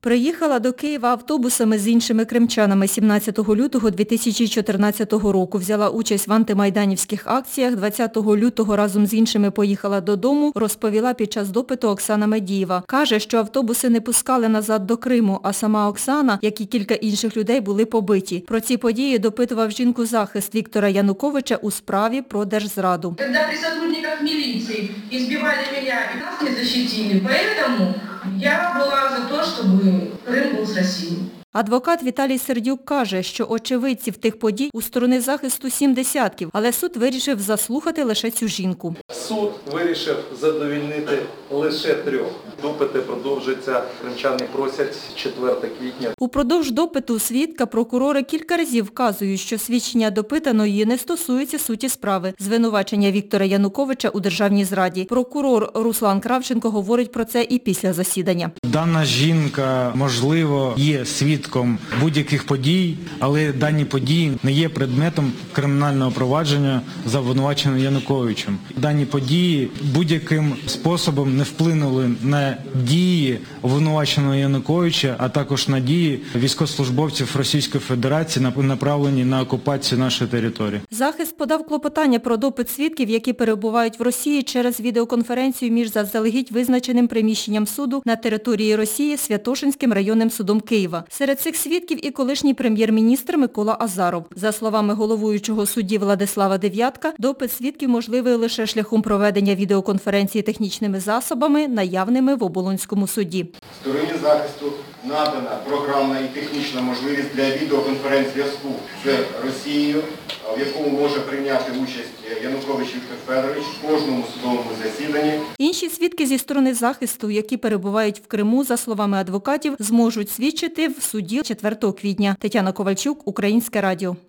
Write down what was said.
Приїхала до Києва автобусами з іншими кримчанами 17 лютого 2014 року. Взяла участь в антимайданівських акціях. 20 лютого разом з іншими поїхала додому, розповіла під час допиту Оксана Медієва. Каже, що автобуси не пускали назад до Криму, а сама Оксана, як і кілька інших людей, були побиті. Про ці події допитував жінку захист Віктора Януковича у справі про держзраду. Коли при сотрудниках міліції избивали мене і нас не захистили, поэтому я була за те, щоб Крим був з Росією. Адвокат Віталій Сердюк каже, що очевидців тих подій у сторони захисту 7 десятків, але суд вирішив заслухати лише цю жінку. Суд вирішив задовольнити лише 3. Допити продовжуються, кримчани просять 4 квітня. Упродовж допиту свідка прокурори кілька разів вказують, що свідчення допитаної не стосуються суті справи. Звинувачення Віктора Януковича у державній зраді. Прокурор Руслан Кравченко говорить про це і після засідання. Дана жінка, можливо, є свідком будь-яких подій, але дані події не є предметом кримінального провадження за обвинуваченим Януковичем. Дані події будь-яким способом не вплинули на дії обвинуваченого Януковича, а також на дії військовослужбовців Російської Федерації, направлені на окупацію нашої території. Захист подав клопотання про допит свідків, які перебувають в Росії через відеоконференцію між заздалегідь визначеним приміщенням суду на території Росії Святошинським районним судом Києва. Серед цих свідків і колишній прем'єр-міністр Микола Азаров. За словами головуючого судді Владислава Дев'ятка, допит свідків можливий лише шляхом проведення відеоконференції технічними засобами, наявними в Оболонському суді. Стороні захисту надана програмна і технічна можливість для відеоконференц-зв'язку з Росією, в якому може прийняти участь Янукович Віктор Федорович в кожному судовому засіданні. Інші свідки зі сторони захисту, які перебувають в Криму, за словами адвокатів, зможуть свідчити в суді 4 квітня. Тетяна Ковальчук, Українське радіо.